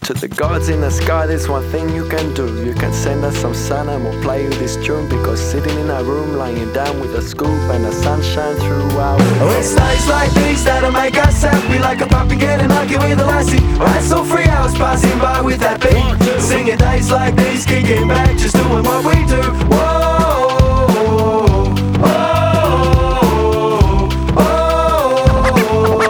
To the gods in the sky, there's one thing you can do. You can send us some sun and we'll play you this tune. Because sitting in our room, lying down with a scoop and the sunshine throughout. Oh, it's nights like these that'll make us happy. Like a puppy getting lucky with a lassie. Right, so 3 hours passing by with that beat. Singing days like these, kicking back, just doing what we do. Whoa, whoa, whoa.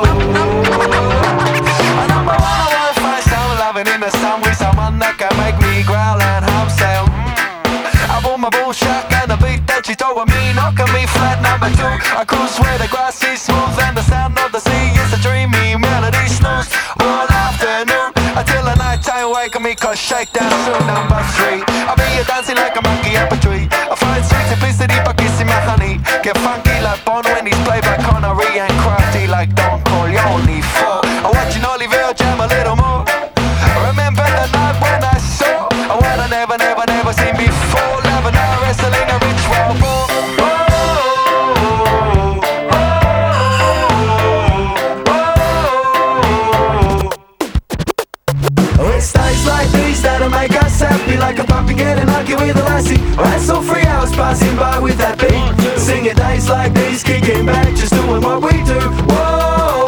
And I'm I wanna find some loving in the sun with someone that can make me growl and hum sound. I bought my bullshit and the beat that you told me, knocking me flat. Number 2, I cruise where the grass is smooth and the sound of the sea is a dreamy melody. Snooze all afternoon until the night time wake me, cause shakedown soon. Number 3, I'll be here dancing like a monkey up a tree. I find sweet simplicity by kissing my honey. Get funky like Bond when he's played by Connery, and crafty like Don Corleone. 4, I'm watching Oliver jam a little more. Remember the night when I saw what I never seen before. Love and I wrestling a ritual war. Oh, it's days like these that'll make us happy. Like a puppy getting lucky with a lassie. Right, so 3 hours passing by with that beat. Singing days like these, kicking back, just doing what we do. Whoa,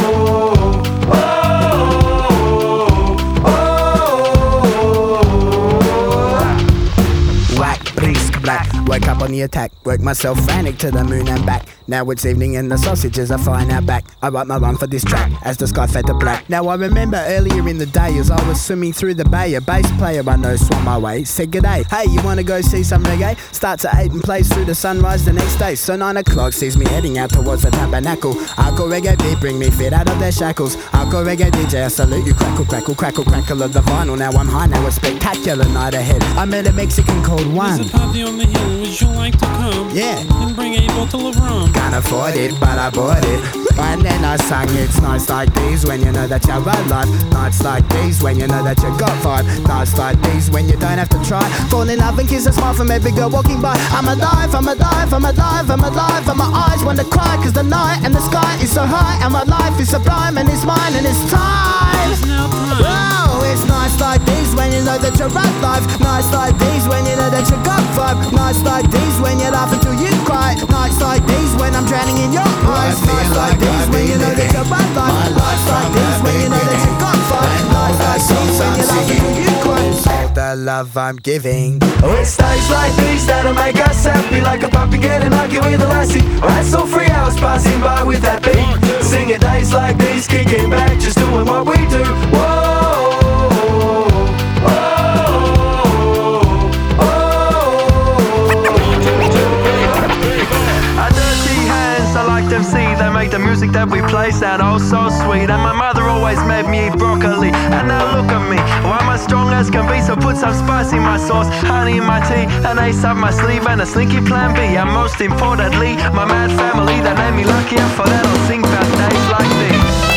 black. Woke up on the attack, work myself frantic to the moon and back. Now it's evening and the sausages are flying out back. I write my run for this track as the sky fed to black. Now I remember earlier in the day as I was swimming through the bay, a bass player I know swam my way, said g'day, hey you wanna go see some reggae? Starts at 8 and plays through the sunrise the next day. So 9 o'clock sees me heading out towards the tabernacle. Hardcore reggae beat bring me fit out of their shackles. Hardcore reggae DJ I salute you, crackle crackle crackle crackle of the vinyl. Now I'm high, now a spectacular night ahead. I met a Mexican called Juan. There's a party on the hill, would you like to come? Yeah. And bring a bottle of rum. Can't afford it, but I bought it. And then I sang, it's nights like these when you know that you're alive. Nights like these when you know that you got vibe. Nights like these when you don't have to try. Fall in love and kiss a smile from every girl walking by. I'm alive, I'm alive, I'm alive, I'm alive. And my eyes want to cry cause the night and the sky is so high. And my life is sublime and it's mine and it's time. It's now time. Whoa, it's nights like these when you know that you're alive. Nights like these when you know that you got vibe. Nights like these when you laugh until you cry. Nights like these when I'm drowning in your eyes. Nights like these when you know that you're alive. Nights like these when you know that you got vibe. Nights like these when you laugh until you cry. All the love I'm giving. Oh, it's days like these that'll make us happy. Like a puppy getting lucky with a lassie. Right, so 3 hours passing by with that beat. Singing days like these, kicking back, just doing what we do. Whoa, I like them see, they make the music that we play sound oh so sweet. And my mother always made me eat broccoli. And now look at me, why am I strong as can be? So put some spice in my sauce, honey in my tea, an ace up my sleeve and a slinky plan B. And most importantly, my mad family that made me lucky, and for that I'll sing about days like these.